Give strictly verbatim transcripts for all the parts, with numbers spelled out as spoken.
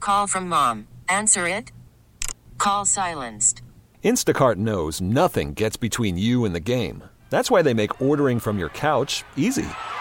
Call from mom. Answer it. Call silenced. Instacart knows nothing gets between you and the game. That's why they make ordering from your couch easy.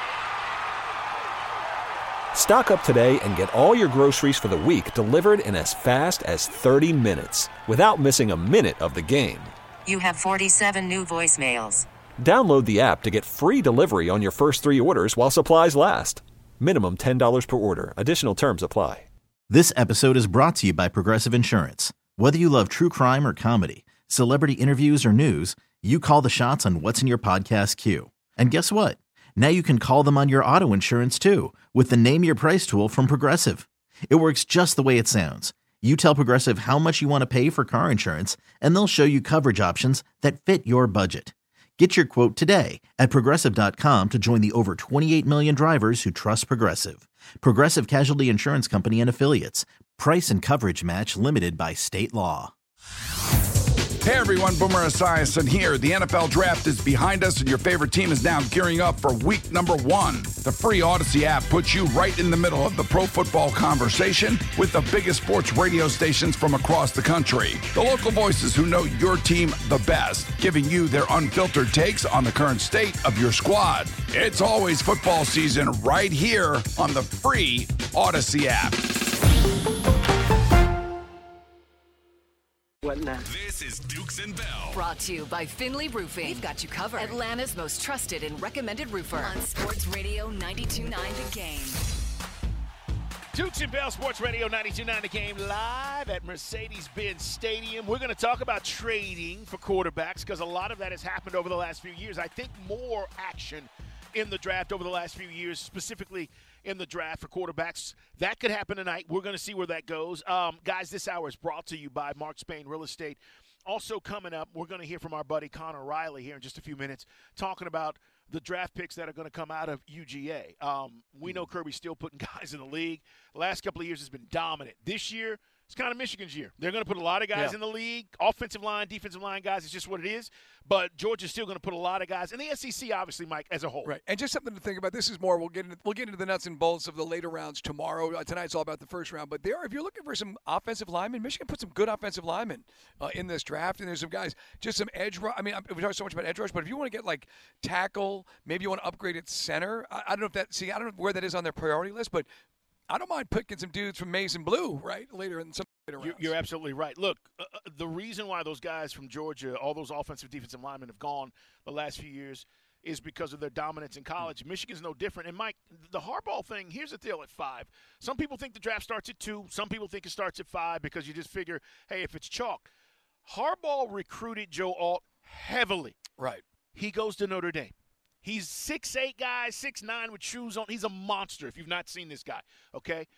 Stock up today and get all your groceries for the week delivered in as fast as thirty minutes without missing a minute of the game. You have forty-seven new voicemails. Download the app to get free delivery on your first three orders while supplies last. Minimum ten dollars per order. Additional terms apply. This episode is brought to you by Progressive Insurance. Whether you love true crime or comedy, celebrity interviews or news, you call the shots on what's in your podcast queue. And guess what? Now you can call them on your auto insurance too with the Name Your Price tool from Progressive. It works just the way it sounds. You tell Progressive how much you want to pay for car insurance, and they'll show you coverage options that fit your budget. Get your quote today at Progressive dot com to join the over twenty-eight million drivers who trust Progressive. Progressive Casualty Insurance Company and Affiliates. Price and coverage match limited by state law. Hey everyone, Boomer Esiason here. The N F L Draft is behind us and your favorite team is now gearing up for week number one. The free Odyssey app puts you right in the middle of the pro football conversation with the biggest sports radio stations from across the country. The local voices who know your team the best, giving you their unfiltered takes on the current state of your squad. It's always football season right here on the free Odyssey app. This is Dukes and Bell. Brought to you by Finley Roofing. We've got you covered. Atlanta's most trusted and recommended roofer. On Sports Radio ninety-two point nine The Game. Dukes and Bell, Sports Radio ninety-two point nine The Game, live at Mercedes-Benz Stadium. We're going to talk about trading for quarterbacks because a lot of that has happened over the last few years. I think more action in the draft over the last few years, specifically in the draft for quarterbacks. That could happen tonight. We're going to see where that goes. Um, guys, this hour is brought to you by Mark Spain Real Estate. Also coming up, we're going to hear from our buddy Connor Riley here in just a few minutes, talking about the draft picks that are going to come out of U G A. Um, we know Kirby's still putting guys in the league. The last couple of years has been dominant. This year, it's kind of Michigan's year. They're going to put a lot of guys yeah. in the league, offensive line, defensive line guys. It's just what it is. But Georgia's still going to put a lot of guys in the S E C, obviously, Mike, as a whole. Right, and just something to think about. This is more. We'll get into, we'll get into the nuts and bolts of the later rounds tomorrow. Uh, tonight's all about the first round. But there, if you're looking for some offensive linemen, Michigan put some good offensive linemen uh, in this draft, and there's some guys, just some edge rush. I mean, we talk so much about edge rush, but if you want to get like tackle, maybe you want to upgrade at center. I, I don't know if that. See, I don't know where that is on their priority list, but I don't mind picking some dudes from Mason Blue, right, later in some later rounds. You're, you're absolutely right. Look, uh, the reason why those guys from Georgia, all those offensive defensive linemen have gone the last few years is because of their dominance in college. Mm-hmm. Michigan's no different. And, Mike, the Harbaugh thing, here's the deal at five. Some people think the draft starts at two. Some people think it starts at five because you just figure, hey, if it's chalk. Harbaugh recruited Joe Alt heavily. Right. He goes to Notre Dame. He's six eight guy, six nine with shoes on. He's a monster if you've not seen this guy, okay?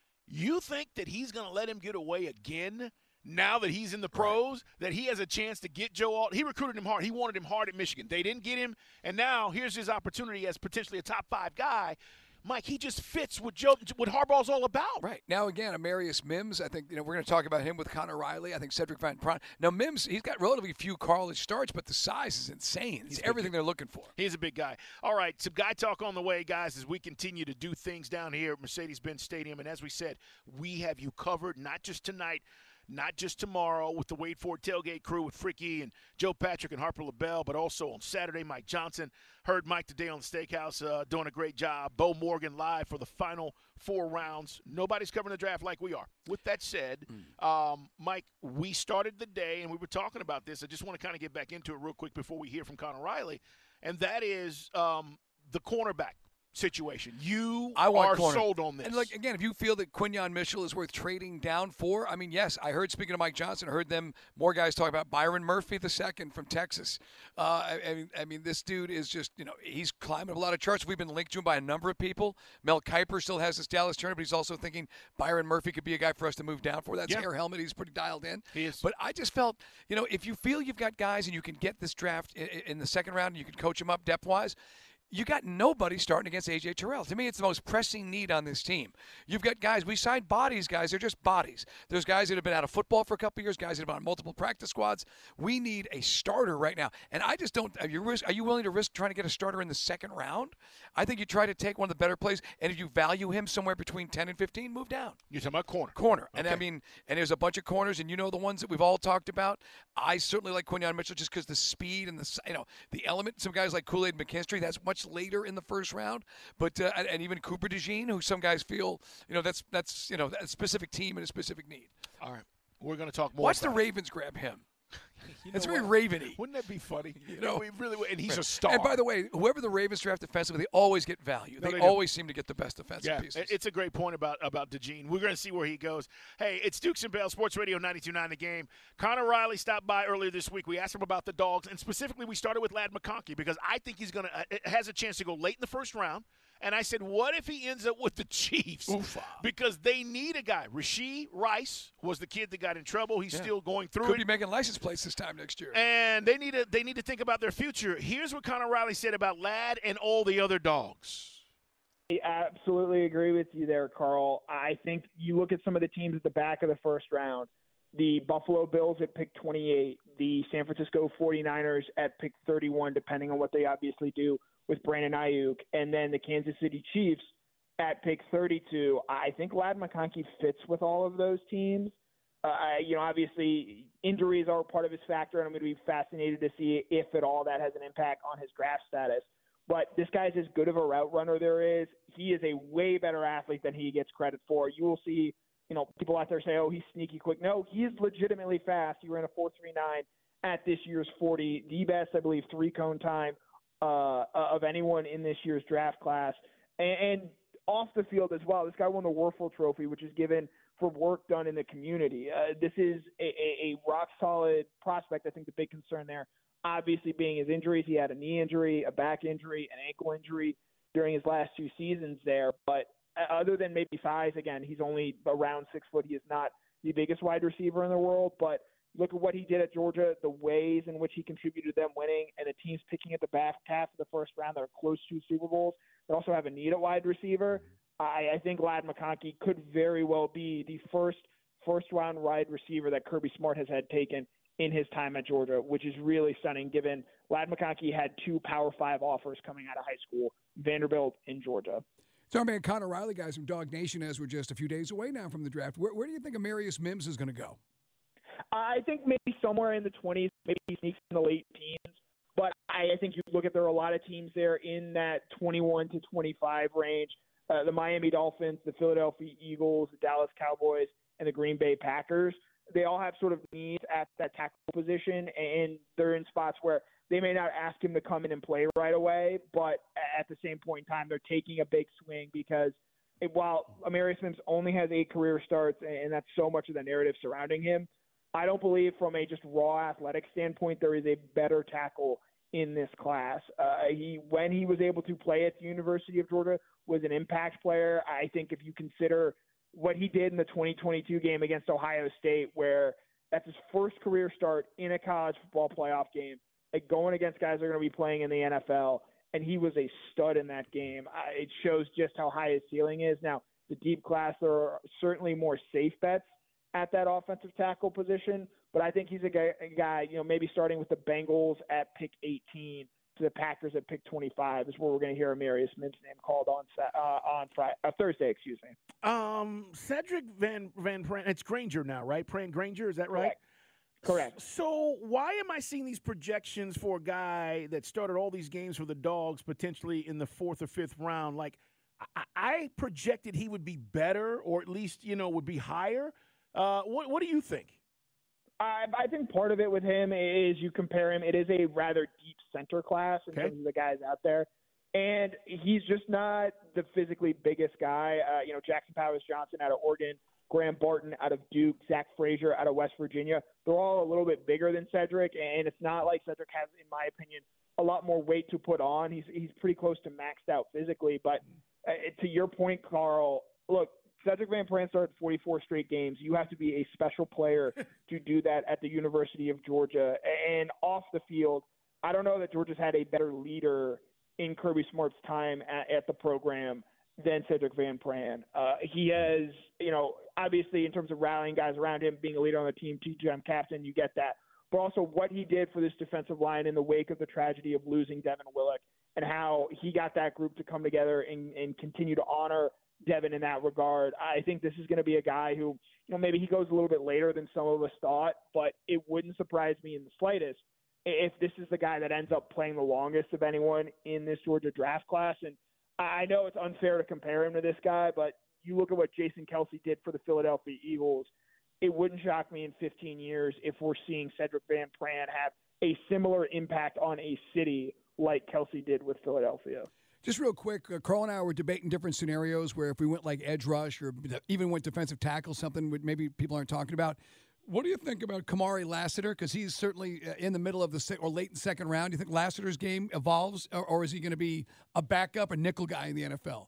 You think that he's going to let him get away again now that he's in the pros, right, that he has a chance to get Joe Alt? He recruited him hard. He wanted him hard at Michigan. They didn't get him, and now here's his opportunity as potentially a top five guy. Mike, he just fits what Joe, what Harbaugh's all about. Right. Now, again, Amarius Mims, I think, you know, we're going to talk about him with Connor Riley. I think Cedric Van Pran. Now, Mims, he's got relatively few college starts, but the size is insane. He's everything they're looking for. He's a big guy. All right, some guy talk on the way, guys, as we continue to do things down here at Mercedes-Benz Stadium. And as we said, we have you covered, not just tonight, not just tomorrow with the Wade Ford Tailgate crew with Fricky and Joe Patrick and Harper LaBelle, but also on Saturday, Mike Johnson. Heard Mike today on the Steakhouse uh, doing a great job. Bo Morgan live for the final four rounds. Nobody's covering the draft like we are. With that said, mm. um, Mike, we started the day, and we were talking about this. I just want to kind of get back into it real quick before we hear from Connor Riley, and that is um, the cornerback situation. You I want are corner. sold on this. And, like, again, if you feel that Quinyon Mitchell is worth trading down for, I mean, yes, I heard, speaking of Mike Johnson, I heard them, more guys talk about Byron Murphy the second from Texas. Uh, I, I, mean, I mean, this dude is just, you know, he's climbing a lot of charts. We've been linked to him by a number of people. Mel Kiper still has this Dallas Turner, but he's also thinking Byron Murphy could be a guy for us to move down for. That's yeah. Air Helmet. He's pretty dialed in. He is. But I just felt, you know, if you feel you've got guys and you can get this draft in, in the second round and you can coach them up depth-wise, you got nobody starting against A J Terrell. To me, it's the most pressing need on this team. You've got guys, we signed bodies, guys. They're just bodies. There's guys that have been out of football for a couple of years, guys that have been on multiple practice squads. We need a starter right now. And I just don't, are you, risk, are you willing to risk trying to get a starter in the second round? I think you try to take one of the better plays, and if you value him somewhere between ten and fifteen, move down. You're talking about corner. Corner. Okay. And I mean, and there's a bunch of corners, and you know the ones that we've all talked about. I certainly like Quinyon Mitchell just because the speed and the, you know, the element. Some guys like Kool-Aid McKinstry, that's much later in the first round, but uh, and, and even Cooper DeJean, who some guys feel, you know, that's that's you know a specific team and a specific need. All right, we're going to talk more. Watch about the Ravens grab him. You It's know very what? Raven-y. Wouldn't that be funny? You know, we really would. And he's a star. And by the way, whoever the Ravens draft defensively, they always get value. No, they, they do. always seem to get the best defensive Yeah, pieces. it's a great point about about DeJean. We're going to see where he goes. Hey, it's Dukes and Bell, Sports Radio ninety-two point nine The Game. Connor Riley stopped by earlier this week. We asked him about the Dogs, and specifically we started with Ladd McConkey because I think he's going to uh, has a chance to go late in the first round. And I said, what if he ends up with the Chiefs? Oofa. Because they need a guy. Rashee Rice was the kid that got in trouble. He's Yeah. still going through Could it. be making license plates this time next year. And they need to they need to think about their future. Here's what Connor Riley said about Ladd and all the other dogs. I absolutely agree with you there, Carl. I think you look at some of the teams at the back of the first round. The Buffalo Bills at pick twenty-eight, the San Francisco forty-niners at pick thirty-one, depending on what they obviously do with Brandon Ayuk, and then the Kansas City Chiefs at pick thirty-two. I think Ladd McConkey fits with all of those teams. Uh, you know, obviously injuries are part of his factor, and I'm going to be fascinated to see if at all that has an impact on his draft status. But this guy's as good of a route runner there is. He is a way better athlete than he gets credit for. You will see, you know, people out there say, oh, he's sneaky quick. No, he is legitimately fast. He ran a four three nine at this year's forty, the best, I believe, three-cone time uh, of anyone in this year's draft class. And, and off the field as well, this guy won the Werfel Trophy, which is given for work done in the community. Uh, this is a, a, a rock-solid prospect. I think the big concern there, obviously, being his injuries. He had a knee injury, a back injury, an ankle injury during his last two seasons there. But other than maybe size, again, he's only around six foot. He is not the biggest wide receiver in the world. But look at what he did at Georgia, the ways in which he contributed to them winning, and the teams picking at the back half of the first round that are close to Super Bowls. They also have a need at wide receiver. I, I think Ladd McConkey could very well be the first first-round wide receiver that Kirby Smart has had taken in his time at Georgia, which is really stunning given Ladd McConkey had two Power Five offers coming out of high school, Vanderbilt and Georgia. So our man Connor Riley, guys from Dog Nation, as we're just a few days away now from the draft. Where, where do you think Amarius Mims is going to go? I think maybe somewhere in the twenties, maybe he sneaks in the late teens. But I, I think you look at there are a lot of teams there in that twenty-one to twenty-five range. Uh, the Miami Dolphins, the Philadelphia Eagles, the Dallas Cowboys, and the Green Bay Packers. They all have sort of needs at that tackle position, and they're in spots where they may not ask him to come in and play right away, but at the same point in time, they're taking a big swing because it, while Amarius Mims only has eight career starts, and that's so much of the narrative surrounding him, I don't believe from a just raw athletic standpoint there is a better tackle in this class. Uh, he when he was able to play at the University of Georgia was an impact player. I think if you consider what he did in the twenty twenty-two game against Ohio State, where that's his first career start in a college football playoff game, like going against guys that are going to be playing in the N F L, and he was a stud in that game. Uh, it shows just how high his ceiling is. Now, the deep class, there are certainly more safe bets at that offensive tackle position, but I think he's a guy, a guy, you know, maybe starting with the Bengals at pick eighteen to the Packers at pick twenty-five is where we're going to hear Amarius Mims' name called on uh, on Friday, uh, Thursday, excuse me. Um, Cedric Van Van Pran, it's Granger now, right? Pran Granger, is that right? Correct. Correct. So why am I seeing these projections for a guy that started all these games for the Dogs potentially in the fourth or fifth round? Like, I, I projected he would be better, or at least, you know, would be higher. Uh, what what do you think? I, I think part of it with him is you compare him. It is a rather deep center class in okay. terms of the guys out there. And he's just not the physically biggest guy. Uh, you know, Jackson Powers Johnson out of Oregon, Graham Barton out of Duke, Zach Frazier out of West Virginia. They're all a little bit bigger than Cedric, and it's not like Cedric has, in my opinion, a lot more weight to put on. He's he's pretty close to maxed out physically. But uh, to your point, Carl, look, Cedric Van Pran started forty-four straight games. You have to be a special player to do that at the University of Georgia. And off the field, I don't know that Georgia's had a better leader in Kirby Smart's time at, at the program than Cedric Van Pran. Uh, he has, you know, obviously in terms of rallying guys around him, being a leader on the team, two-time captain, you get that. But also what he did for this defensive line in the wake of the tragedy of losing Devin Willock, and how he got that group to come together and, and continue to honor Devin in that regard. I think this is going to be a guy who, you know, maybe he goes a little bit later than some of us thought, but it wouldn't surprise me in the slightest if this is the guy that ends up playing the longest of anyone in this Georgia draft class. And I know it's unfair to compare him to this guy, but you look at what Jason Kelce did for the Philadelphia Eagles, it wouldn't shock me in fifteen years if we're seeing Cedric Van Pran have a similar impact on a city like Kelce did with Philadelphia. Just real quick, uh, Carl and I were debating different scenarios where if we went like edge rush or even went defensive tackle, something that maybe people aren't talking about. What do you think about Kamari Lassiter? Because he's certainly in the middle of the se- or late in second round. Do you think Lassiter's game evolves, or, or is he going to be a backup, a nickel guy in the N F L?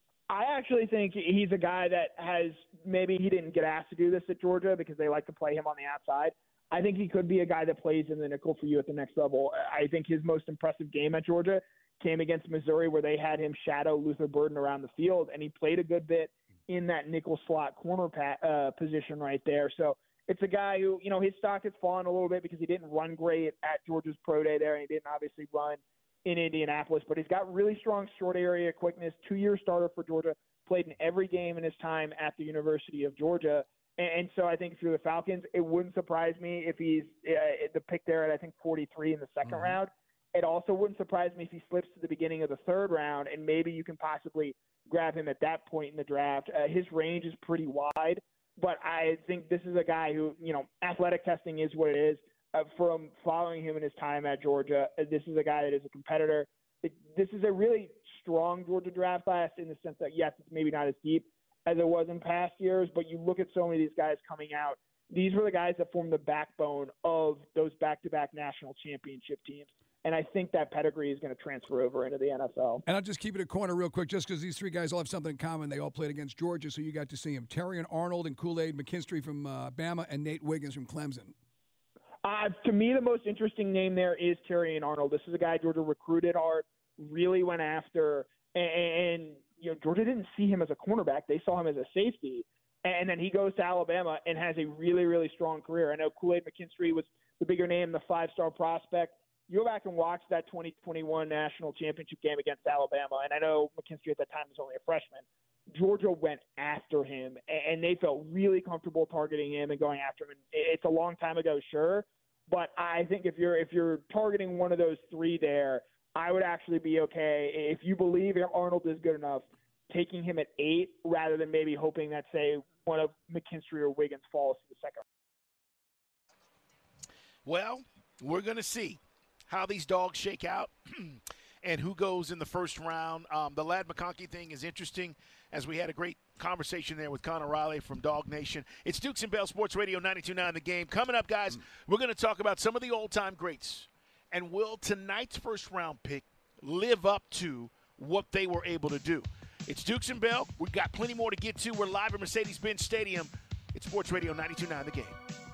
I actually think he's a guy that has maybe he didn't get asked to do this at Georgia because they like to play him on the outside. I think he could be a guy that plays in the nickel for you at the next level. I think his most impressive game at Georgia came against Missouri, where they had him shadow Luther Burden around the field, and he played a good bit in that nickel slot corner pa- uh, position right there. So it's a guy who, you know, his stock has fallen a little bit because he didn't run great at Georgia's pro day there, and he didn't obviously run in Indianapolis, but he's got really strong short area quickness, two-year starter for Georgia, played in every game in his time at the University of Georgia. And so I think if you're the Falcons, it wouldn't surprise me if he's uh, the pick there at, I think, forty-three in the second mm-hmm. round. It also wouldn't surprise me if he slips to the beginning of the third round, and maybe you can possibly grab him at that point in the draft. Uh, his range is pretty wide, but I think this is a guy who, you know, athletic testing is what it is. Uh, from following him in his time at Georgia, uh, this is a guy that is a competitor. It, this is a really strong Georgia draft class in the sense that, yes, it's maybe not as deep as it was in past years, but you look at so many of these guys coming out. These were the guys that formed the backbone of those back-to-back national championship teams. And I think that pedigree is going to transfer over into the N F L. And I'll just keep it a corner real quick, just because these three guys all have something in common. They all played against Georgia, so you got to see them. Terrion Arnold and Kool-Aid McKinstry from uh, Bama, and Nate Wiggins from Clemson. Uh, to me, the most interesting name there is Terrion Arnold. This is a guy Georgia recruited hard, really went after, and, and you know Georgia didn't see him as a cornerback. They saw him as a safety. And then he goes to Alabama and has a really, really strong career. I know Kool-Aid McKinstry was the bigger name, the five-star prospect. You go back and watch that twenty twenty-one national championship game against Alabama, and I know McKinstry at that time was only a freshman. Georgia went after him, and they felt really comfortable targeting him and going after him. And it's a long time ago, sure, but I think if you're if you're targeting one of those three there, I would actually be okay. If you believe Arnold is good enough, taking him at eight rather than maybe hoping that, say, one of McKinstry or Wiggins falls to the second. Well, we're going to see how these dogs shake out and who goes in the first round. Um, the Ladd McConkey thing is interesting, as we had a great conversation there with Connor Riley from Dog Nation. It's Dukes and Bell Sports Radio ninety-two point nine The Game. Coming up, guys, we're going to talk about some of the all-time greats. And will tonight's first-round pick live up to what they were able to do? It's Dukes and Bell. We've got plenty more to get to. We're live at Mercedes-Benz Stadium. It's Sports Radio ninety-two point nine The Game.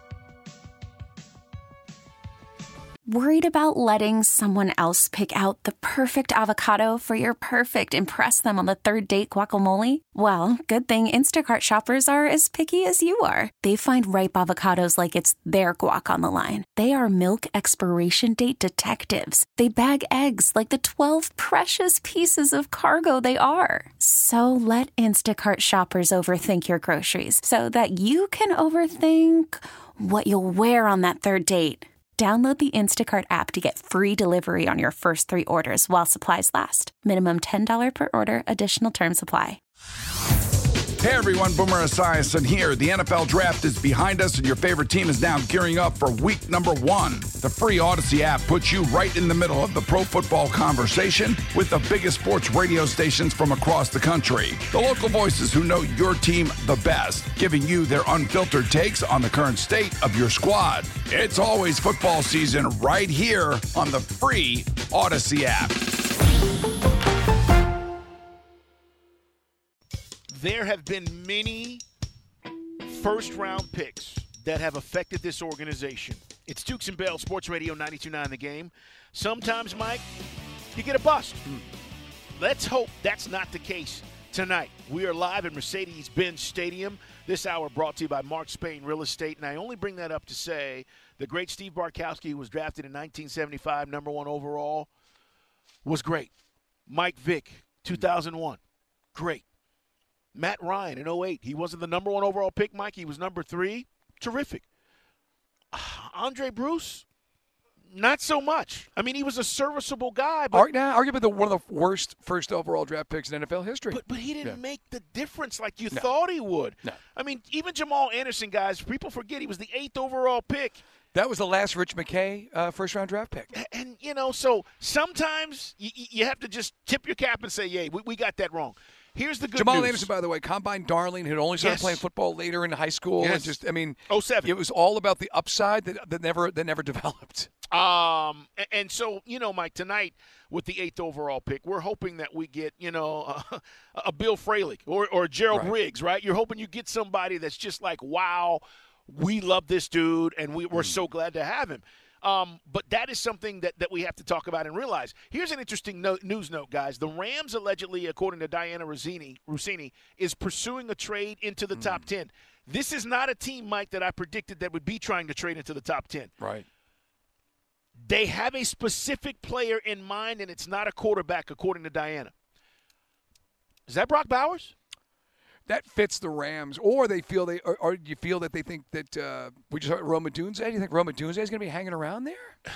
Worried about letting someone else pick out the perfect avocado for your perfect impress them on the third date guacamole? Well, good thing Instacart shoppers are as picky as you are. They find ripe avocados like it's their guac on the line. They are milk expiration date detectives. They bag eggs like the twelve precious pieces of cargo they are. So let Instacart shoppers overthink your groceries so that you can overthink what you'll wear on that third date. Download the Instacart app to get free delivery on your first three orders while supplies last. Minimum ten dollars per order. Additional terms apply. Hey everyone, Boomer Esiason here. The N F L Draft is behind us and your favorite team is now gearing up for week number one. The free Odyssey app puts you right in the middle of the pro football conversation with the biggest sports radio stations from across the country. The local voices who know your team the best, giving you their unfiltered takes on the current state of your squad. It's always football season right here on the free Odyssey app. There have been many first-round picks that have affected this organization. It's Dukes and Bell, Sports Radio ninety-two point nine The Game. Sometimes, Mike, you get a bust. Mm. Let's hope that's not the case tonight. We are live at Mercedes-Benz Stadium. This hour brought to you by Mark Spain Real Estate. And I only bring that up to say the great Steve Bartkowski, who was drafted in nineteen seventy-five, number one overall, was great. Mike Vick, two thousand one, great. Matt Ryan in oh eight, he wasn't the number one overall pick, Mike. He was number three. Terrific. Uh, Andre Bruce, not so much. I mean, he was a serviceable guy. But Ar- nah, arguably the, one of the worst first overall draft picks in N F L history. But, but he didn't yeah. make the difference like you no. thought he would. No. I mean, even Jamal Anderson, guys, people forget he was the eighth overall pick. That was the last Rich McKay uh, first-round draft pick. And, and, you know, so sometimes you, you have to just tip your cap and say, yeah, we, we got that wrong. Here's the good Jamal news. Anderson, by the way, combine darling, had only started yes. playing football later in high school. Yes. And just, I mean, oh seven. It was all about the upside that, that never that never developed. Um, and, and so, you know, Mike, tonight with the eighth overall pick, we're hoping that we get, you know, a, a Bill Fralick or, or Gerald right. Riggs, right? You're hoping you get somebody that's just like, wow, we love this dude, and we, we're mm. so glad to have him. Um, but that is something that, that we have to talk about and realize. Here's an interesting note, news note, guys. The Rams allegedly, according to Diana Rossini, Rossini is pursuing a trade into the mm. top ten. This is not a team, Mike, that I predicted that would be trying to trade into the top ten. Right. They have a specific player in mind, and it's not a quarterback, according to Diana. Is that Brock Bowers? That fits the Rams, or they feel they, or, or do you feel that they think that uh, we just heard Roma Dunze? Do you think Roma Dunze is going to be hanging around there?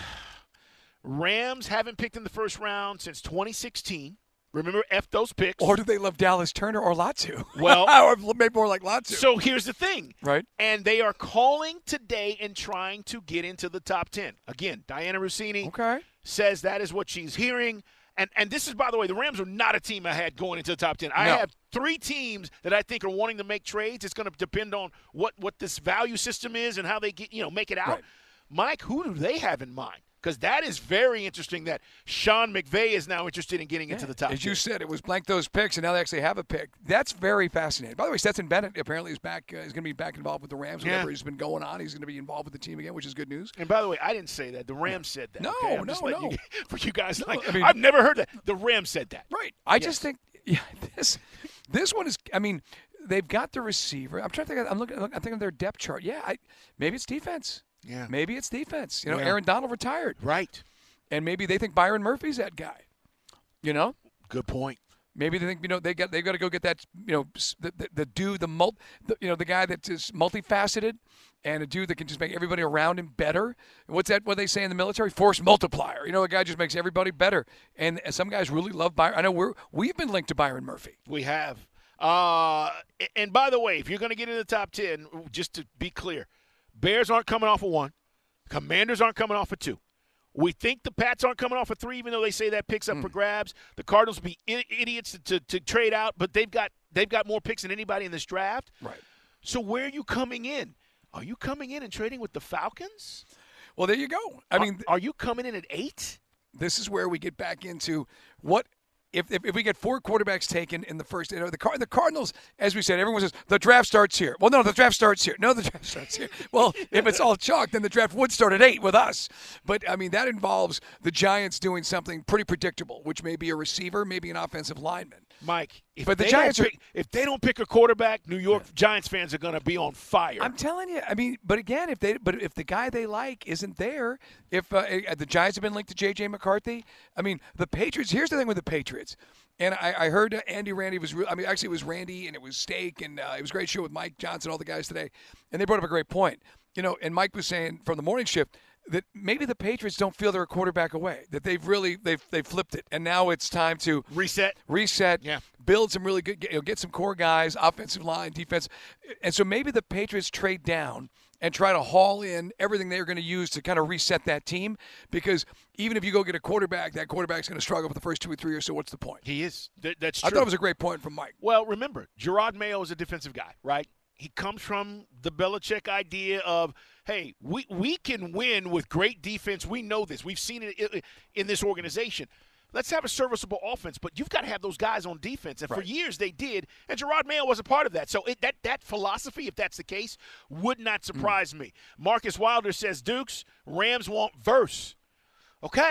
Rams haven't picked in the first round since twenty sixteen. Remember, F those picks. Or do they love Dallas Turner or Latu? Well, or maybe more like Latu. So here's the thing, right? And they are calling today and trying to get into the top ten. Again, Diana Rossini okay. says that is what she's hearing. And and this is, by the way, the Rams are not a team I had going into the top ten. I no. have three teams that I think are wanting to make trades. It's going to depend on what, what this value system is and how they get you know make it out. Right. Mike, who do they have in mind? Because that is very interesting that Sean McVay is now interested in getting yeah. into the top As ten. you said, it was blank those picks, and now they actually have a pick. That's very fascinating. By the way, Stetson Bennett apparently is back. Uh, is going to be back involved with the Rams. Whatever yeah. has been going on, he's going to be involved with the team again, which is good news. And by the way, I didn't say that. The Rams said that. No, okay? I'm no, just no. You, for you guys, no, like, I mean, I've never heard that. The Rams said that. Right. I yes. just think yeah, this this one is. I mean, they've got the receiver. I'm trying to think. I'm looking. I'm thinking of their depth chart. Yeah, I, maybe it's defense. Yeah. Maybe it's defense. You know, yeah. Aaron Donald retired. Right. And maybe they think Byron Murphy's that guy. You know? Good point. Maybe they think, you know, they got they got to go get that, you know, the the, the dude, the, mul- the you know, the guy that is multifaceted and a dude that can just make everybody around him better. What's that what they say in the military? Force multiplier. You know, a guy just makes everybody better. And some guys really love Byron. I know we're we've been linked to Byron Murphy. We have. Uh, and by the way, if you're going to get in the top ten, just to be clear, Bears aren't coming off of one. Commanders aren't coming off of two. We think the Pats aren't coming off of three, even though they say that picks up mm. for grabs. The Cardinals will be I- idiots to, to, to trade out, but they've got they've got more picks than anybody in this draft. Right. So where are you coming in? Are you coming in and trading with the Falcons? Well, there you go. I are, mean, are you coming in at eight? This is where we get back into what if if, if we get four quarterbacks taken in the first. You know, the Car- the Cardinals, as we said, everyone says the draft starts here. Well, no, the draft starts here. No, the draft starts here. Well, if it's all chalk, then the draft would start at eight with us. But I mean, that involves the Giants doing something pretty predictable, which may be a receiver, maybe an offensive lineman. Mike, if but the they Giants don't pick, are, if they don't pick a quarterback, New York yeah. Giants fans are going to be on fire. I'm telling you. I mean, but again, if they but if the guy they like isn't there, if uh, the Giants have been linked to J J McCarthy, I mean, the Patriots. Here's the thing with the Patriots. And I, I heard Andy Randy was – I mean, actually, it was Randy and it was Steak, and uh, it was a great show with Mike Johnson, all the guys today. And they brought up a great point. You know, and Mike was saying from the morning shift that maybe the Patriots don't feel they're a quarterback away, that they've really – they've they've flipped it. And now it's time to – Reset. Reset. Yeah. Build some really good – you know, get some core guys, offensive line, defense. And so maybe the Patriots trade down – and try to haul in everything they're going to use to kind of reset that team. Because even if you go get a quarterback, that quarterback's going to struggle for the first two or three years, so what's the point? He is. Th- that's true. I thought it was a great point from Mike. Well, remember, Gerard Mayo is a defensive guy, right? He comes from the Belichick idea of, hey, we, we can win with great defense. We know this. We've seen it in this organization. Let's have a serviceable offense, but you've got to have those guys on defense. And right. for years they did, and Gerard Mayo was a part of that. So it, that that philosophy, if that's the case, would not surprise mm. me. Marcus Wilder says, Dukes, Rams want verse. Okay.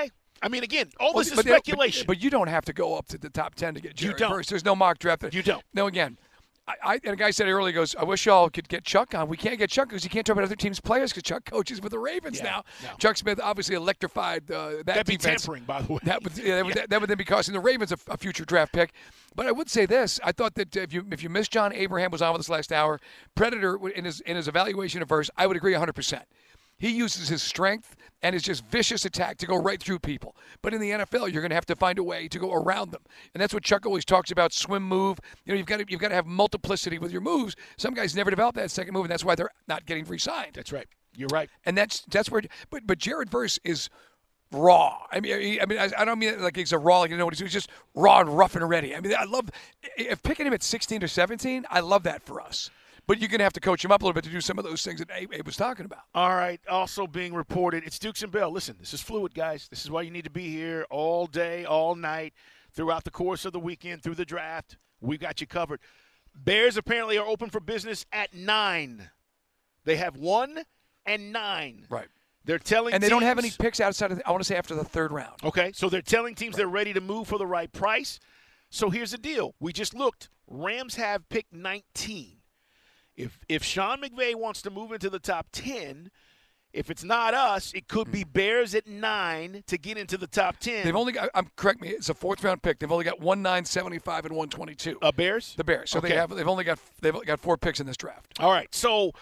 I mean, again, all well, this is but speculation. But, but you don't have to go up to the top ten to get Jared You don't. Verse. There's no mock draft. You don't. No, again, I, I and a guy said earlier, he goes, I wish y'all could get Chuck on. We can't get Chuck because you can't talk about other teams' players because Chuck coaches with the Ravens Yeah, now. no. Chuck Smith obviously electrified uh, that That'd be defense. tampering, by the way. That would, yeah, that, would, that would then be costing the Ravens a, a future draft pick. But I would say this: I thought that if you if you missed John Abraham was on with us last hour, Predator in his in his evaluation of Verse, I would agree one hundred percent. He uses his strength and his just vicious attack to go right through people. But in the N F L, you're going to have to find a way to go around them, and that's what Chuck always talks about: swim move. You know, you've got to you've got to have multiplicity with your moves. Some guys never develop that second move, and that's why they're not getting re-signed. That's right. You're right. And that's that's where. But but Jared Verse is raw. I mean, he, I mean, I, I don't mean like he's a raw, like you know what he's doing. He's just raw and rough and ready. I mean, I love if picking him at sixteen or seventeen. I love that for us. But you're going to have to coach him up a little bit to do some of those things that Abe, Abe was talking about. All right. Also being reported, it's Dukes and Bell. Listen, this is fluid, guys. This is why you need to be here all day, all night, throughout the course of the weekend, through the draft. We got you covered. Bears apparently are open for business at nine. They have one and nine. Right. They're telling And they teams, don't have any picks outside of, the, I want to say, after the third round. Okay. So they're telling teams they're ready to move for the right price. So here's the deal. We just looked. Rams have pick nineteen. If if Sean McVay wants to move into the top ten, if it's not us, it could be Bears at nine to get into the top ten. They've only got, I'm correct me, it's a fourth round pick. They've only got one nine seventy-five and one twenty-two. Uh, Bears? The Bears. So Okay. they have they've only got they've got four picks in this draft. All right. So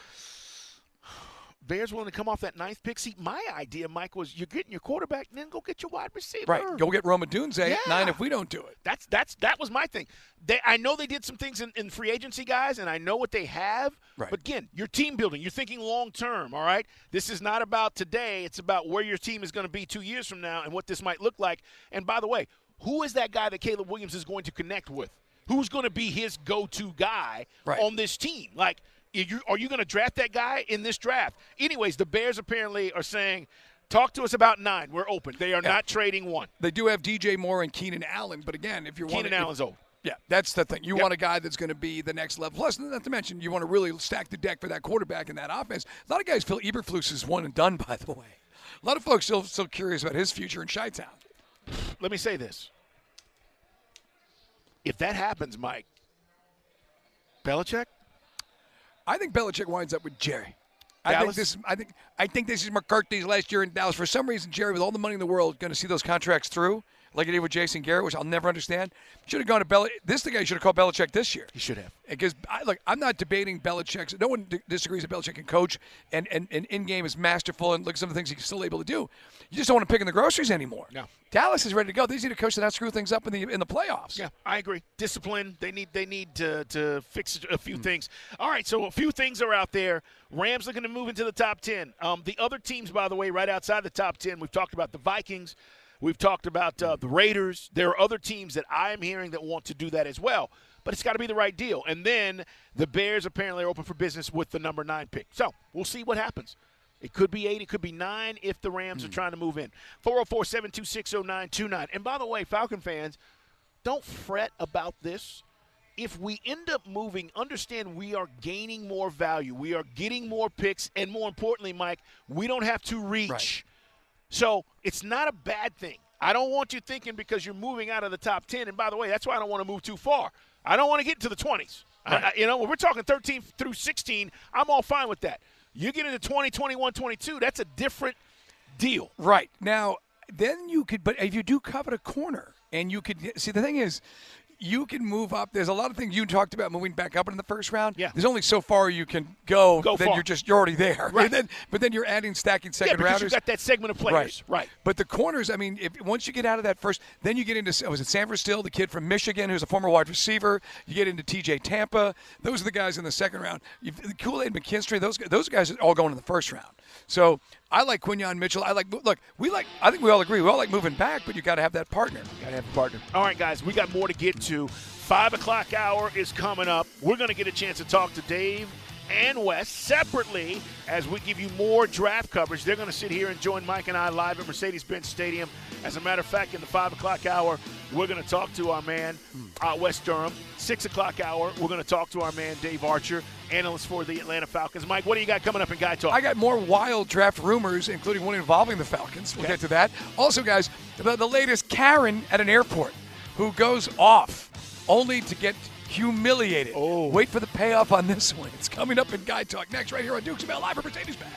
Bears willing to come off that ninth pick. See, my idea, Mike, was you're getting your quarterback, and then go get your wide receiver. Right. Go get Roma Dunze Yeah. at nine if we don't do it. That's that's that was my thing. They, I know they did some things in, in free agency, guys, and I know what they have. Right. But again, you're team building. You're thinking long term. All right. This is not about today. It's about where your team is going to be two years from now and what this might look like. And by the way, who is that guy that Caleb Williams is going to connect with? Who's going to be his go-to guy Right. on this team? Like, are you, are you going to draft that guy in this draft? Anyways, the Bears apparently are saying, talk to us about nine. We're open. They are Yeah. not trading one. They do have D J Moore and Keenan Allen, but again, if you're Keenan wanting, Allen's old. Yeah, that's the thing. You Yep. want a guy that's going to be the next level. Plus, not to mention, you want to really stack the deck for that quarterback in that offense. A lot of guys feel Eberflus is one and done, by the way. A lot of folks still still curious about his future in Chi-Town. Let me say this. If that happens, Mike, Belichick? I think Belichick winds up with Jerry. I Dallas? think this. I think. I think this is McCarthy's last year in Dallas. For some reason, Jerry, with all the money in the world, going to see those contracts through, like he did with Jason Garrett, which I'll never understand. Should have gone to Belichick. This is the guy should have called Belichick this year. He should have. Because I, look, I'm not debating Belichick's. No one d- disagrees that Belichick can coach, and and, and in game is masterful, and look at some of the things he's still able to do. You just don't want to pick in the groceries anymore. No. Dallas is ready to go. They just need a coach that not screw things up in the in the playoffs. Yeah, I agree. Discipline. They need they need to, to fix a few things. All right, so a few things are out there. Rams looking to move into the top ten. Um, the other teams, by the way, right outside the top ten, we've talked about the Vikings. We've talked about uh, the Raiders. There are other teams that I'm hearing that want to do that as well. But it's got to be the right deal. And then the Bears apparently are open for business with the number nine pick. So we'll see what happens. It could be eight. It could be nine if the Rams mm. are trying to move in. four oh four, seven two six, oh nine two nine. And by the way, Falcon fans, don't fret about this. If we end up moving, understand we are gaining more value. We are getting more picks. And more importantly, Mike, we don't have to reach. Right. So it's not a bad thing. I don't want you thinking because you're moving out of the top ten. And by the way, that's why I don't want to move too far. I don't want to get into the twenties. Right. I, you know, when we're talking thirteen through sixteen, I'm all fine with that. You get into twenty, twenty-one, twenty-two, that's a different deal. Right. Now, then you could, but if you do covet a corner, and you could, see, the thing is, you can move up. There's a lot of things you talked about moving back up in the first round. Yeah. There's only so far you can go. Go then far. you're just you're already there. Right. And then, but then you're adding, stacking second yeah, because rounders. you've got that segment of players. Right. Right. But the corners, I mean, if once you get out of that first, then you get into, was it Sanford Still, the kid from Michigan who's a former wide receiver. You get into T J Tampa. Those are the guys in the second round. You've, Kool-Aid McKinstry, those those guys are all going in the first round. So I like Quinyon Mitchell. I like, look, we like, I think we all agree, we all like moving back, but you got to have that partner. Got to have a partner. All right, guys, we got more to get to. Five o'clock hour is coming up. We're going to get a chance to talk to Dave and Wes separately as we give you more draft coverage. They're going to sit here and join Mike and I live at Mercedes-Benz Stadium. As a matter of fact, in the five o'clock hour, we're going to talk to our man, uh, Wes Durham. six o'clock hour, we're going to talk to our man, Dave Archer. analyst for the Atlanta Falcons. Mike, what do you got coming up in Guy Talk? I got more wild draft rumors, including one involving the Falcons. We'll Okay. get to that. Also, guys, the, the latest Karen at an airport who goes off only to get humiliated. Oh. Wait for the payoff on this one. It's coming up in Guy Talk next right here on Dukes of Bell, live for Mercedes-Benz.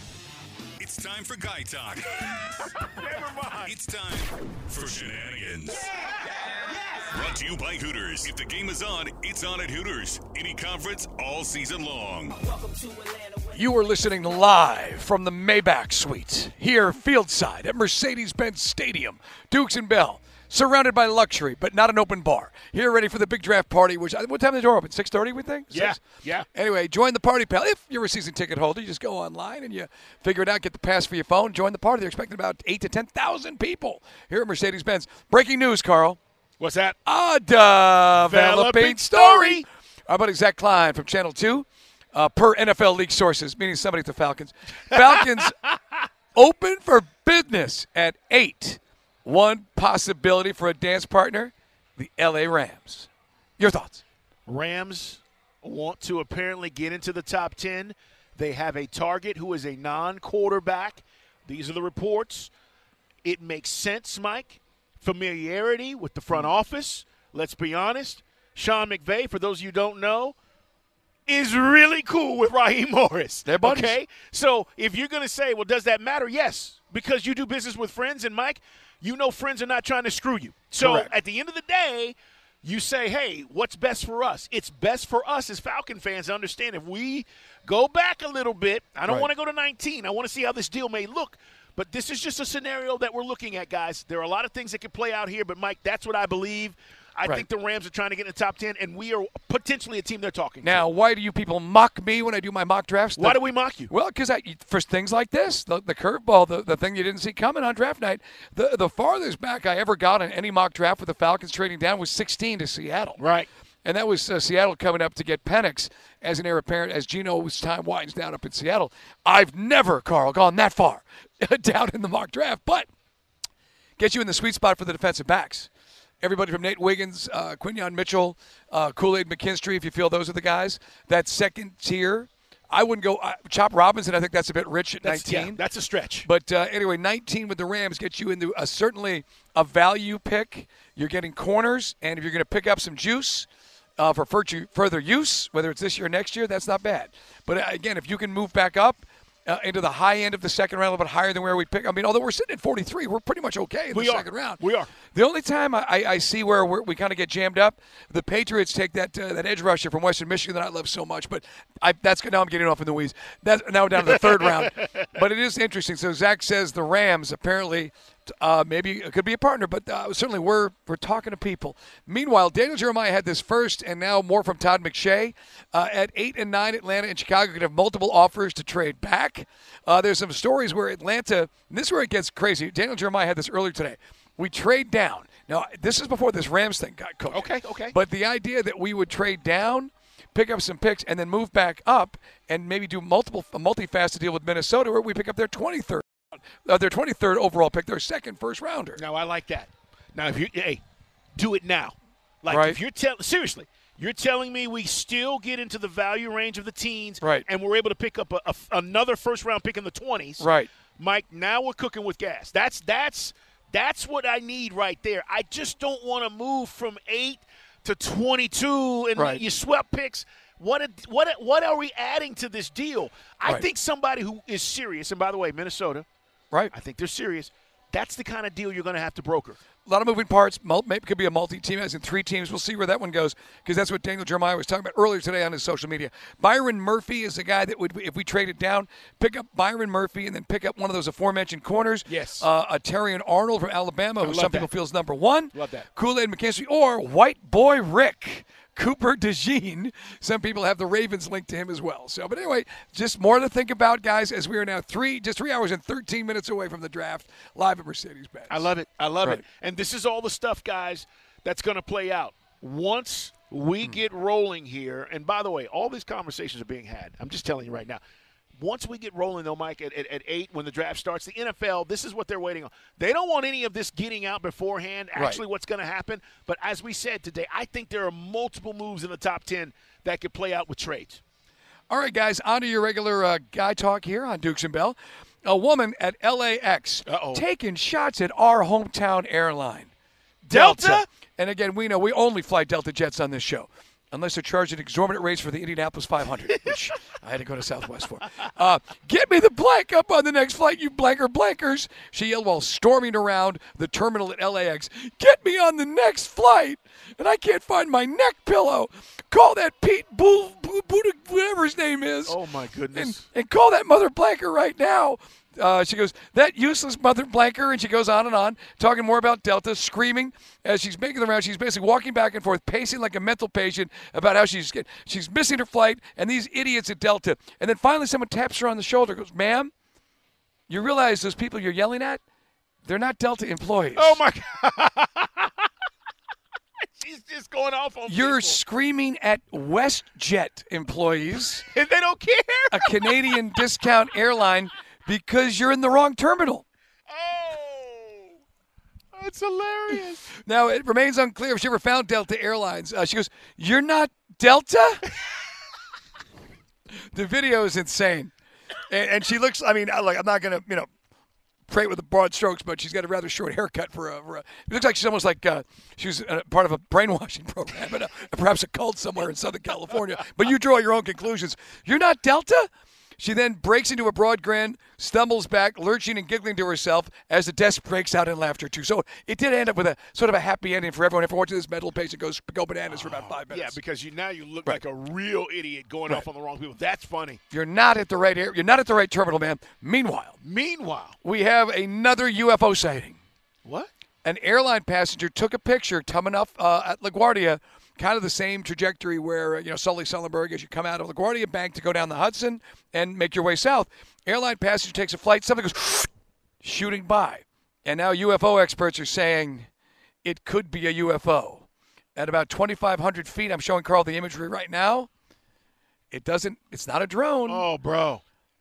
It's time for Guy Talk. Never mind. It's time for shenanigans. Brought to you by Hooters. If the game is on, it's on at Hooters. Any conference, all season long. You are listening live from the Maybach Suite here fieldside at Mercedes-Benz Stadium. Dukes and Bell, surrounded by luxury, but not an open bar. Here ready for the big draft party, which, what time is the door open? six thirty, we think? Yeah, Six? yeah. Anyway, join the party, pal. If you're a season ticket holder, you just go online and you figure it out, get the pass for your phone, join the party. They're expecting about eight to ten thousand people here at Mercedes-Benz. Breaking news, Carl. What's that? A developing Developing story. story. Our buddy Zach Klein from Channel two, uh, per N F L league sources, meaning somebody at the Falcons. Falcons open for business at eight. One possibility for a dance partner, the L A Rams. Your thoughts? Rams want to apparently get into the top ten. They have a target who is a non-quarterback. These are the reports. It makes sense, Mike. Familiarity with the front office. Let's be honest. Sean McVay, for those of you who don't know, is really cool with Raheem Morris. They're buddies. Okay? So if you're going to say, well, does that matter? Yes, because you do business with friends. And, Mike, you know friends are not trying to screw you. So Correct. at the end of the day, you say, hey, what's best for us? It's best for us as Falcon fans to understand if we go back a little bit. I don't Right. want to go to nineteen. I want to see how this deal may look. But this is just a scenario that we're looking at, guys. There are a lot of things that could play out here, but, Mike, that's what I believe. I Right. think the Rams are trying to get in the top ten, and we are potentially a team they're talking Now, to. why do you people mock me when I do my mock drafts? Why The- do we mock you? Well, because for things like this, the, the curveball, the, the thing you didn't see coming on draft night, the, the farthest back I ever got on any mock draft with the Falcons trading down was sixteen to Seattle. Right. And that was uh, Seattle coming up to get Penix as an heir apparent as Geno's time winds down up in Seattle. I've never, Carl, gone that far down in the mock draft, but get you in the sweet spot for the defensive backs. Everybody from Nate Wiggins, uh, Quinyon Mitchell, uh, Kool-Aid McKinstry, if you feel those are the guys. That second tier, I wouldn't go uh, – Chop Robinson, I think that's a bit rich at That's, nineteen. yeah, that's a stretch. But uh, anyway, nineteen with the Rams gets you into a, certainly a value pick. You're getting corners, and if you're going to pick up some juice uh, for further, further use, whether it's this year or next year, that's not bad. But, uh, again, if you can move back up uh, into the high end of the second round, a little bit higher than where we pick – I mean, although we're sitting at forty-three, we're pretty much okay in We the are. second round. We are. The only time I, I, I see where we're, we kind of get jammed up, the Patriots take that uh, that edge rusher from Western Michigan that I love so much. But I, that's now I'm getting off in the weeds. That's now we're down to the third round. But it is interesting. So Zach says the Rams apparently uh, maybe it could be a partner, but uh, certainly we're we're talking to people. Meanwhile, Daniel Jeremiah had this first, and now more from Todd McShay. Uh, at eight and nine, Atlanta and Chicago could have multiple offers to trade back. Uh, there's some stories where Atlanta, and this is where it gets crazy. Daniel Jeremiah had this earlier today. We trade down. Now, this is before this Rams thing got cooked. Okay, okay. But the idea that we would trade down, pick up some picks, and then move back up and maybe do multiple a multifaceted deal with Minnesota where we pick up their twenty-third, uh, their twenty-third overall pick, their second first rounder. Now, I like that. Now, if you hey, do it now. Like, Right. if you're telling – seriously, you're telling me we still get into the value range of the teens Right. and we're able to pick up a, a, another first-round pick in the twenties. Right. Mike, now we're cooking with gas. That's that's that's what I need right there. I just don't want to move from eight to twenty-two and Right. you swept picks. What what what are we adding to this deal? I Right. think somebody who is serious, and by the way, Minnesota, Right. I think they're serious. That's the kind of deal you're going to have to broker. A lot of moving parts. Mul- Maybe could be a multi-team, as in three teams. We'll see where that one goes, because that's what Daniel Jeremiah was talking about earlier today on his social media. Byron Murphy is the guy that would, if we traded down, pick up Byron Murphy and then pick up one of those aforementioned corners. Yes. Uh, a Terrion Arnold from Alabama, who love some that. people feel is number one. Love that. Kool-Aid McKinstry, or White Boy Rick. Cooper DeJean. Some people have the Ravens linked to him as well. So, but anyway, just more to think about, guys, as we are now three, just three hours and thirteen minutes away from the draft, live at Mercedes-Benz. I love it. I love Right. it. And this is all the stuff, guys, that's going to play out. Once we get rolling here, and by the way, all these conversations are being had. I'm just telling you right now. Once we get rolling, though, Mike, at, at, at eight when the draft starts, the N F L, this is what they're waiting on. They don't want any of this getting out beforehand, actually Right. what's going to happen. But as we said today, I think there are multiple moves in the top ten that could play out with trades. All right, guys, on to your regular uh, guy talk here on Dukes and Bell. A woman at L A X Uh-oh. taking shots at our hometown airline, Delta? Delta. And again, we know we only fly Delta jets on this show, unless they're charged an exorbitant rates for the Indianapolis five hundred, which I had to go to Southwest for. Uh, get me the blank up on the next flight, you blanker blankers, she yelled while storming around the terminal at L A X. Get me on the next flight, and I can't find my neck pillow. Call that Pete Bull, Bull, Bull whatever his name is. Oh, my goodness. And, and call that mother blanker right now. Uh, she goes, that useless mother blanker, and she goes on and on, talking more about Delta, screaming as she's making the round. She's basically walking back and forth, pacing like a mental patient about how she's she's missing her flight, and these idiots at Delta. And then finally someone taps her on the shoulder, goes, ma'am, you realize those people you're yelling at, they're not Delta employees. Oh, my God. She's just going off on You're people. screaming at WestJet employees. And they don't care. A Canadian discount airline, because you're in the wrong terminal. Oh, that's hilarious. Now, it remains unclear if she ever found Delta Airlines. Uh, she goes, you're not Delta? The video is insane. And, and she looks, I mean, like, I'm not going to, you know, pray with the broad strokes, but she's got a rather short haircut for a, for a it looks like she's almost like uh, she was a part of a brainwashing program and a, perhaps a cult somewhere in Southern California. But you draw your own conclusions. You're not Delta? She then breaks into a broad grin, stumbles back, lurching and giggling to herself as the desk breaks out in laughter, too. So it did end up with a sort of a happy ending for everyone. If you're watching this mental patient goes go bananas for about five minutes. Yeah, because you now you look Right. like a real idiot going Right. off on the wrong people. That's funny. You're not at the right air. You're not at the right terminal, man. Meanwhile, Meanwhile, we have another U F O sighting. what? An airline passenger took a picture coming up uh, at LaGuardia, kind of the same trajectory where, you know, Sully Sullenberg, as you come out of LaGuardia Bank to go down the Hudson and make your way south. Airline passenger takes a flight, something goes shooting by. And now U F O experts are saying it could be a U F O. At about twenty-five hundred feet, I'm showing Carl the imagery right now. It doesn't, it's not a drone. Oh, bro.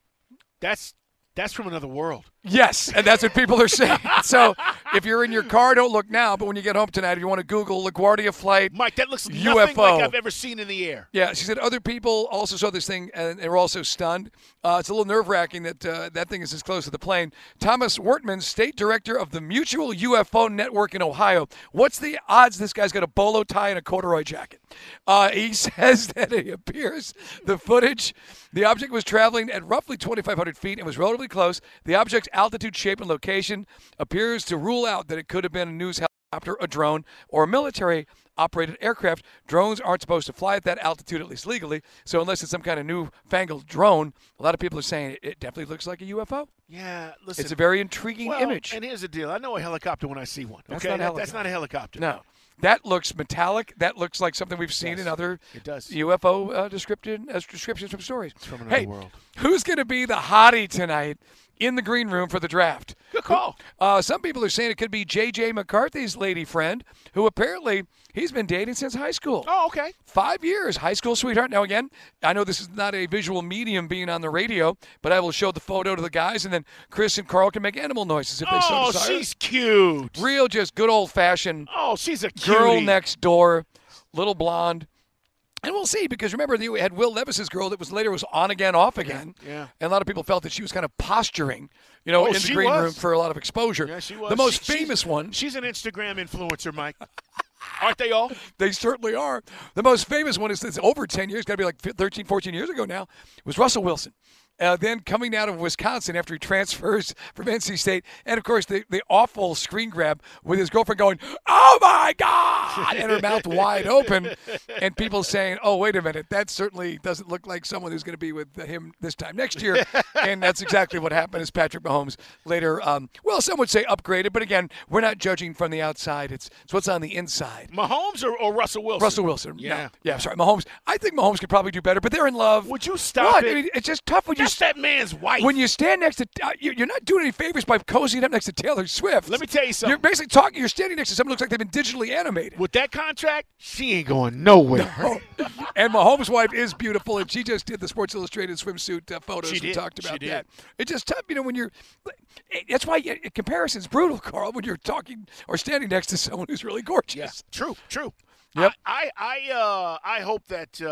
That's that's from another world. Yes, and that's what people are saying. So if you're in your car, don't look now. But when you get home tonight, if you want to Google LaGuardia flight, Mike, that looks U F O. nothing like I've ever seen in the air. Yeah, she said other people also saw this thing and they were also stunned. Uh, it's a little nerve-wracking that uh, that thing is this close to the plane. Thomas Wortman, state director of the Mutual U F O Network in Ohio. What's the odds this guy's got a bolo tie and a corduroy jacket? Uh, he says that it appears the footage, the object was traveling at roughly twenty-five hundred feet and was relatively close. The object's altitude, shape, and location appears to rule out that it could have been a news helicopter, a drone, or a military-operated aircraft. Drones aren't supposed to fly at that altitude, at least legally. So unless it's some kind of newfangled drone, a lot of people are saying it definitely looks like a U F O. Yeah, listen. It's a very intriguing well, image. And here's the deal. I know a helicopter when I see one. That's Okay, not a That- that's not a helicopter. No. That looks metallic. That looks like something we've seen does. in other It does. U F O uh, description, uh, descriptions from stories. It's from another hey, world. who's going to be the hottie tonight in the green room for the draft? Good call. Uh, some people are saying it could be J J McCarthy's lady friend, who apparently he's been dating since high school. Oh, okay. Five years, high school sweetheart. Now, again, I know this is not a visual medium being on the radio, but I will show the photo to the guys, and then Chris and Carl can make animal noises if they so Oh, desire. she's cute. Real, just good old-fashioned Oh, she's a girl cutie. next door, little blonde. And we'll see, because remember, you had Will Levis's girl that was later was on again, off again. Yeah. And a lot of people felt that she was kind of posturing, you know, Oh, in the she green was. room for a lot of exposure. Yeah, she was. The most She- she's- famous one. She's an Instagram influencer, Mike. Aren't they all? They certainly are. The most famous one is it's over ten years, got to be like thirteen, fourteen years ago now, was Russell Wilson. Uh, then coming out of Wisconsin after he transfers from N C State. And, of course, the, the awful screen grab with his girlfriend going, oh, my God, and her mouth wide open. And people saying, oh, wait a minute, that certainly doesn't look like someone who's going to be with him this time next year. And that's exactly what happened as Patrick Mahomes later, um, well, some would say upgraded. But, again, we're not judging from the outside. It's, it's what's on the inside. Mahomes or, or Russell Wilson? Russell Wilson. Yeah. No. Yeah, sorry. Mahomes. I think Mahomes could probably do better, but they're in love. Would you stop What? it? I mean, it's just tough when you That's that man's wife. when you stand next to uh, you- you're not doing any favors by cozying up next to Taylor Swift. Let me tell you something. You're basically talking. You're standing next to someone who looks like they've been digitally animated. With that contract, she ain't going nowhere. And Mahomes' wife is beautiful, and she just did the Sports Illustrated swimsuit uh, photos. She we did. talked She about did. that. It's just tough, you know, when you're. That's why uh, comparison's brutal, Carl. When you're talking or standing next to someone who's really gorgeous. Yeah, true, true. Yep. I, I, I, uh, I hope that uh,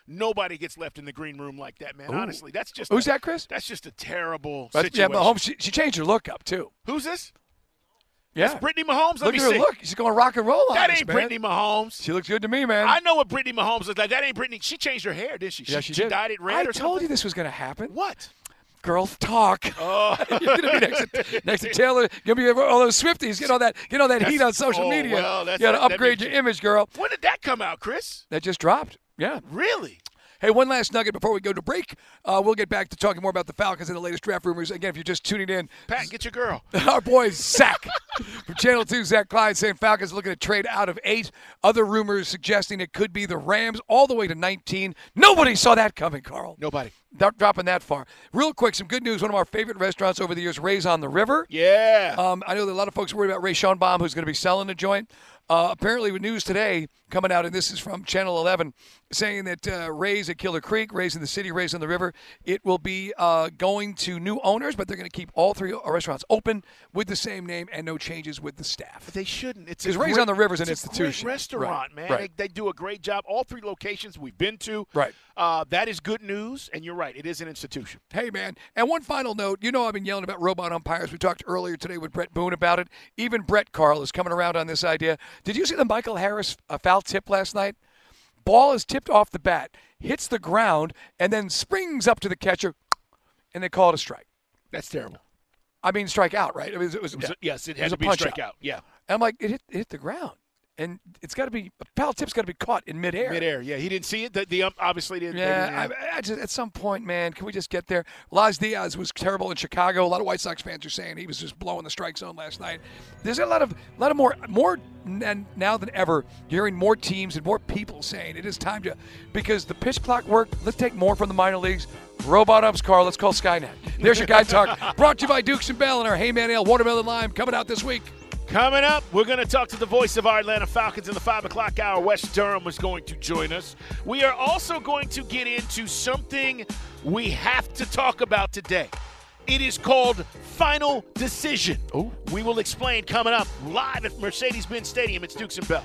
Nobody gets left in the green room like that, man. Ooh. Honestly, that's just Who's a, that, Chris? That's just a terrible That's, situation. Yeah, Mahomes. She, she changed her look up too. Who's this? Yeah, That's Brittany Mahomes. Let look me at her see. look. She's going rock and roll on That us, ain't man. Brittany Mahomes. She looks good to me, man. I know what Brittany Mahomes looks like. That ain't Brittany. She changed her hair, didn't she? Yeah, she, she did. dyed it red I or told something? you this was going to happen. What? Girl talk. Oh. You're going to be next to, next to Taylor. You're going to be all those Swifties. Get all that, get all that That's- heat on social oh, media. well, that's- you got to that- that upgrade makes your image, girl. When did that come out, Chris? That just dropped. Yeah. Really? Hey, one last nugget before we go to break. Uh, we'll get back to talking more about the Falcons and the latest draft rumors. Again, if you're just tuning in, Pat, get your girl. our boy Zach from Channel two, Zach Klein, saying Falcons looking to trade out of eight. Other rumors suggesting it could be the Rams all the way to nineteen. Nobody saw that coming, Carl. Nobody. Not dropping that far. Real quick, some good news. One of our favorite restaurants over the years, Ray's on the River. Yeah. Um, I know that a lot of folks are worried about Ray Schoenbaum, who's going to be selling the joint. Uh, apparently, with news today coming out, and this is from Channel eleven, saying that uh, Ray's at Killer Creek, Ray's in the city, Ray's on the river, it will be uh, going to new owners, but they're going to keep all three restaurants open with the same name and no changes with the staff. They shouldn't. It's because a Ray's great- on the River is an it's institution. A great restaurant, Right, man. right. They, they do a great job. All three locations we've been to. Right. Uh, that is good news, and you're right. It is an institution. Hey, man. And one final note. You know I've been yelling about robot umpires. We talked earlier today with Brett Boone about it. Even Brett Carl is coming around on this idea. Did you see the Michael Harris uh, foul tip last night? Ball is tipped off the bat, hits the ground, and then springs up to the catcher, and they call it a strike. That's terrible. I mean, strike out, right? It was, it was, It was a- yes, it it had was to a be a punch strikeout. Yeah. And I'm like, it hit, it hit the ground. And it's got to be, a foul tip's got to be caught in midair. Midair, yeah. He didn't see it. The, the ump obviously didn't. they Yeah, didn't- I, I just, at some point, man, can we just get there? Laz Diaz was terrible in Chicago. A lot of White Sox fans are saying he was just blowing the strike zone last night. There's a lot of, a lot of more, more n- now than ever. You're hearing more teams and more people saying it is time to, because the pitch clock worked. Let's take more from the minor leagues. Robot umps, Carl. Let's call Skynet. There's your guy talk. Brought to you by Dukes and Bell and our Heyman Ale Watermelon Lime coming out this week. Coming up, we're going to talk to the voice of our Atlanta Falcons in the five o'clock hour. Wes Durham is going to join us. We are also going to get into something we have to talk about today. It is called Final Decision. Ooh. We will explain coming up live at Mercedes-Benz Stadium. It's Dukes and Bell.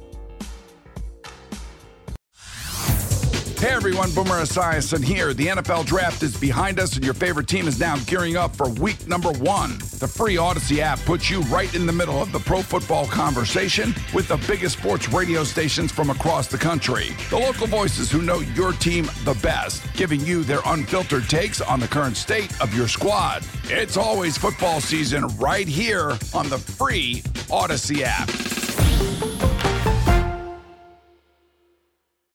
Hey everyone, Boomer Esiason here. The N F L Draft is behind us and your favorite team is now gearing up for week number one. The free Odyssey app puts you right in the middle of the pro football conversation with the biggest sports radio stations from across the country. The local voices who know your team the best, giving you their unfiltered takes on the current state of your squad. It's always football season right here on the free Odyssey app.